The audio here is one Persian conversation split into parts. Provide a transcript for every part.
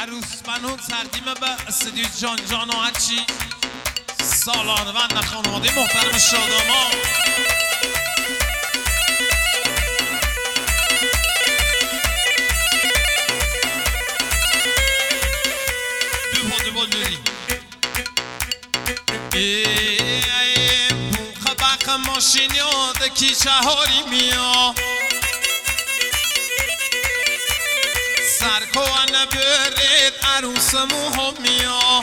عروس منو تقدیم به استودیو جان جان و هرچی سالارون در خانواده محترم شاداما. بوخ بخ ماشین یاد کی چهاری میا سرکوان برید عروس موها میا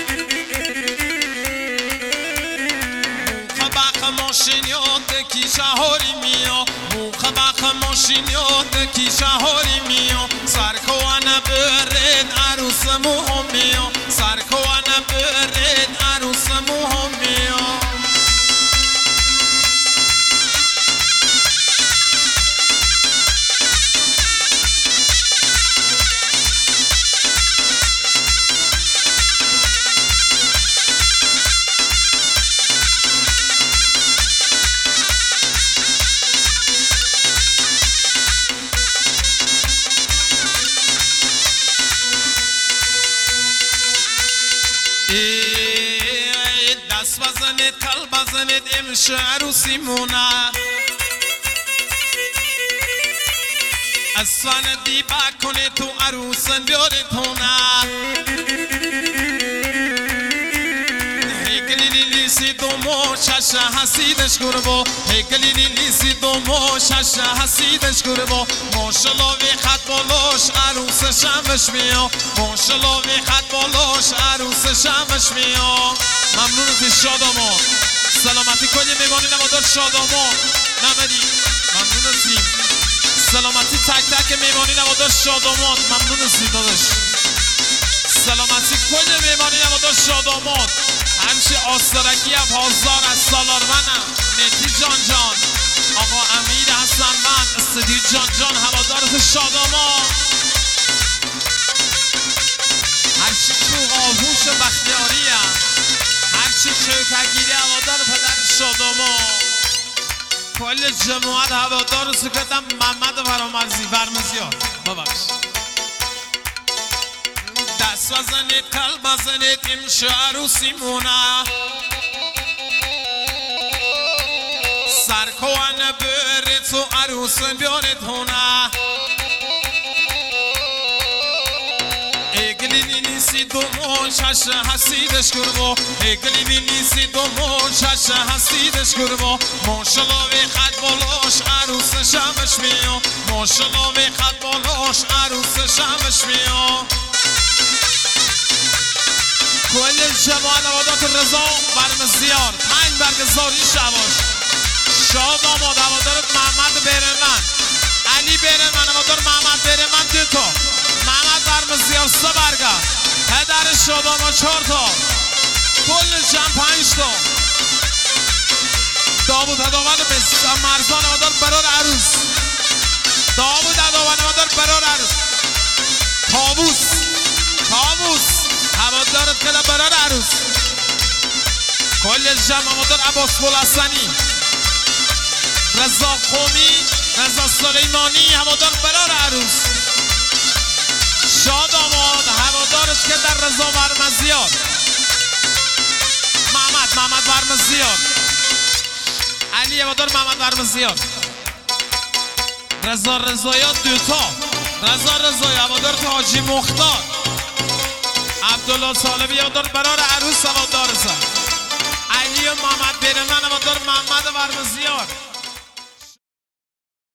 بوخ بخ ماشین یاد کی چهاری میا بوخ بخ ماشین یاد کی چهاری میا سرکوان برید عروس موها میا سرکوان برید عروس موها میا. دست بزنید کل بزنید امشه عروسی مونه اسفن دیبا کنید تو عروسن بیارید هونه هیکلی لیسی دومو شش حسیدش گربو هیکلی لیسی دومو شش حسیدش گربو ماشالله وی خط بالاش عروس شمش میا ماشالله وی خط بالاش عروس شمش میا. ممنون از شاداما سلامتی کنی میمانی نمادار شاداما نمدی ممنون ازی سلامتی تک تک میمانی نمادار شادامات ممنون ازی دادش سلامتی کنی میمانی نمادار شادامات همچه آسترکی هم هزار از سالارمنم نتی جان جان آقا امیر حسن من استودیو جان جان هوادارت شاداما هرچی چوغ آهوش بختیاری هم هرچی چوکگیری هوادار پدر شاداما کل جماعت هوادار سکتم محمد فرمزی ها ببخش دست بزنید کل بزنید امشه عروسی مونه سرکوان برید تو عروس بیارید هونه ایگلی نیسی دومو شش حسیدش کربو ایگلی نیسی دومو شش حسیدش کربو ماشالله وی خط بالاش عروس شمش میا ماشالله وی خط بالاش عروس شمش میا. کل جماعت هوادارت رضا برمزیار 5 برگ زاری شواش شاداما هوادارت محمد برمن علی برمن هوادار محمد برمن 2 تا محمد برمزیار 3 برگه پدر شاداما 4 تا کل جمع 5 تا داوود هداوند مرزان هوادار برار عروس داوود هداوند هوادار برار عروس کابوس هوادارت کلا برار عروس کل جمع هوادار عباس بولحسنی رضا قومی رضا سلیمانی هوادار برار عروس شاداما هوادارش که در رضا برمزیار محمد برمزیار علی هوادار محمد برمزیار رضا رضایات 2 تا رضا رضایی هوادار تو حاجی مختار عبدالله طالبی هوادار برار عروس هوادارسن